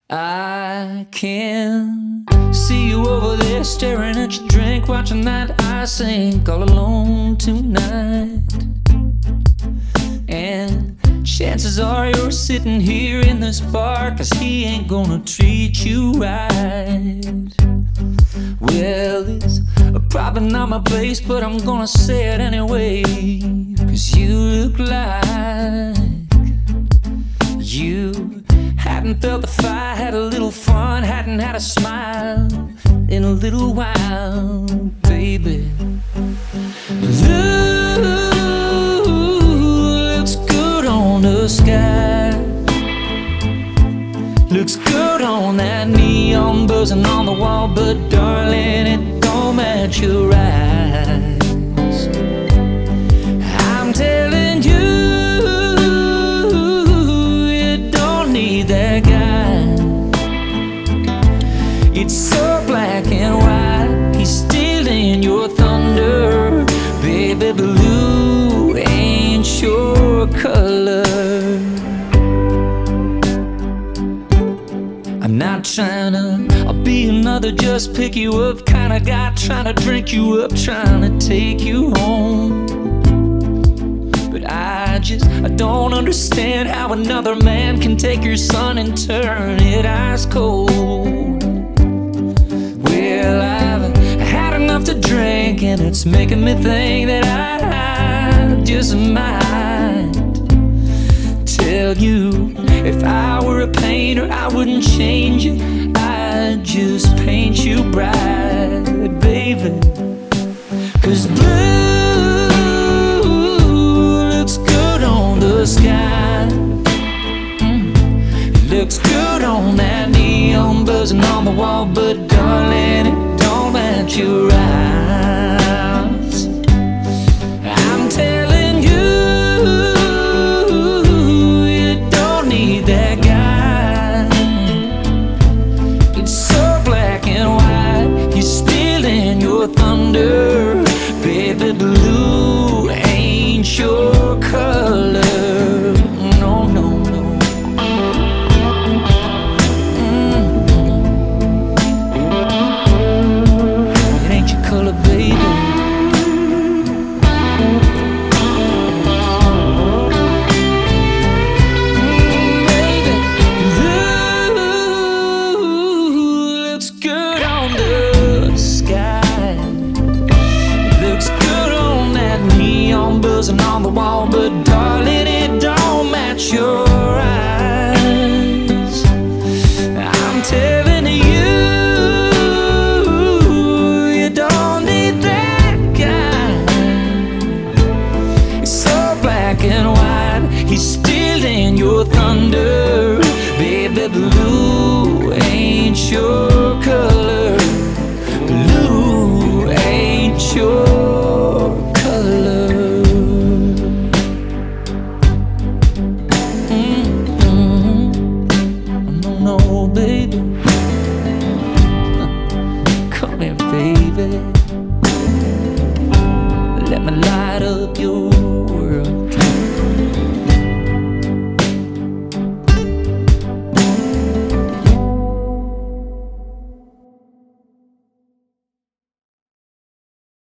I can see you over there staring at your drink, watching that ice sink all alone tonight. And chances are you're sitting here in this bar 'cause he ain't gonna treat you right. Well, it's probably not my place, but I'm gonna say it anyway, 'cause you look like you hadn't felt the fire, had a little fun, hadn't had a smile in a little while, baby. Looks good on the sky, looks good on that neon buzzing on the wall, but darling, it don't match your eyes. I'm telling you, that guy. It's so black and white, he's stealing your thunder. Baby blue ain't your color. I'm not trying to be another just pick you up kind of guy, trying to drink you up, trying to take you home. I don't understand how another man can take your sun and turn it ice cold. Well, I've had enough to drink, and it's making me think that I just might tell you, if I were a painter, I wouldn't change it, I'd just paint you bright, baby. 'Cause blue sky, it looks good on that neon buzzing on the wall, but darling, it don't match your eyes. I'm telling you, you don't need that guy. It's so black and white, he's stealing your thunder. Baby blue ain't your color. Buzzing on the wall, but darling, it don't match your eyes. I'm telling you, you don't need that guy. It's so black and white, he's stealing your thunder. Baby blue ain't your color. Blue ain't your color. No, baby, come here, baby. Let me light up your world.